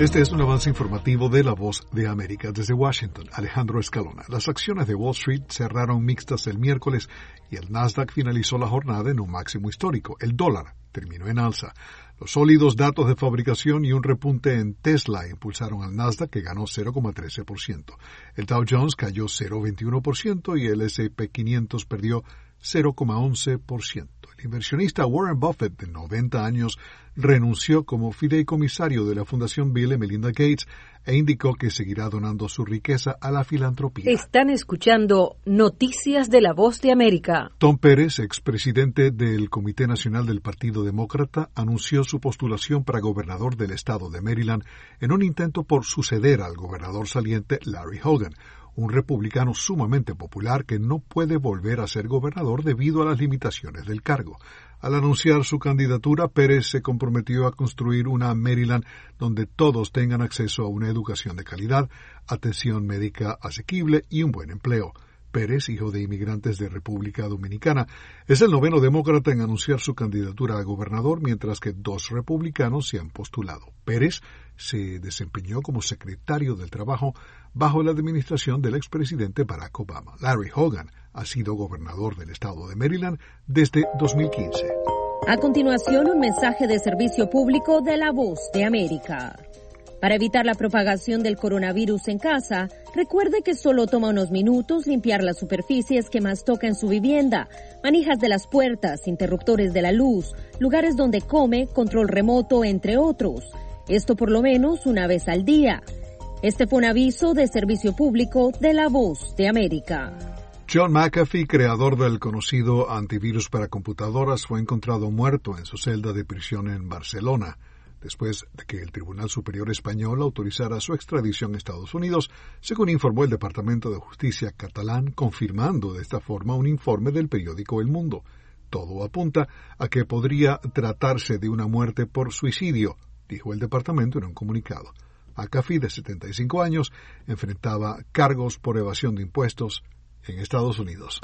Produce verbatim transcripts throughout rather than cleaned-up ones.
Este es un avance informativo de La Voz de América. Desde Washington, Alejandro Escalona. Las acciones de Wall Street cerraron mixtas el miércoles y el Nasdaq finalizó la jornada en un máximo histórico. El dólar terminó en alza. Los sólidos datos de fabricación y un repunte en Tesla impulsaron al Nasdaq, que ganó cero coma trece por ciento. El Dow Jones cayó cero coma veintiuno por ciento y el ese y pe quinientos perdió cero coma once por ciento. El inversionista Warren Buffett, de noventa años, renunció como fideicomisario de la Fundación Bill y Melinda Gates e indicó que seguirá donando su riqueza a la filantropía. Están escuchando Noticias de La Voz de América. Tom Pérez, expresidente del Comité Nacional del Partido Demócrata, anunció su postulación para gobernador del estado de Maryland en un intento por suceder al gobernador saliente Larry Hogan, un republicano sumamente popular que no puede volver a ser gobernador debido a las limitaciones del cargo. Al anunciar su candidatura, Pérez se comprometió a construir una Maryland donde todos tengan acceso a una educación de calidad, atención médica asequible y un buen empleo. Pérez, hijo de inmigrantes de República Dominicana, es el noveno demócrata en anunciar su candidatura a gobernador, mientras que dos republicanos se han postulado. Pérez se desempeñó como secretario del Trabajo bajo la administración del expresidente Barack Obama. Larry Hogan ha sido gobernador del estado de Maryland desde dos mil quince. A continuación, un mensaje de servicio público de La Voz de América. Para evitar la propagación del coronavirus en casa, recuerde que solo toma unos minutos limpiar las superficies que más toca en su vivienda, manijas de las puertas, interruptores de la luz, lugares donde come, control remoto, entre otros. Esto por lo menos una vez al día. Este fue un aviso de servicio público de La Voz de América. John McAfee, creador del conocido antivirus para computadoras, fue encontrado muerto en su celda de prisión en Barcelona, después de que el Tribunal Superior Español autorizara su extradición a Estados Unidos, según informó el Departamento de Justicia catalán, confirmando de esta forma un informe del periódico El Mundo. Todo apunta a que podría tratarse de una muerte por suicidio, dijo el departamento en un comunicado. McAfee, de setenta y cinco años, enfrentaba cargos por evasión de impuestos en Estados Unidos.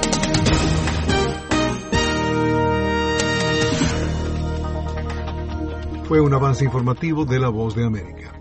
Fue un avance informativo de La Voz de América.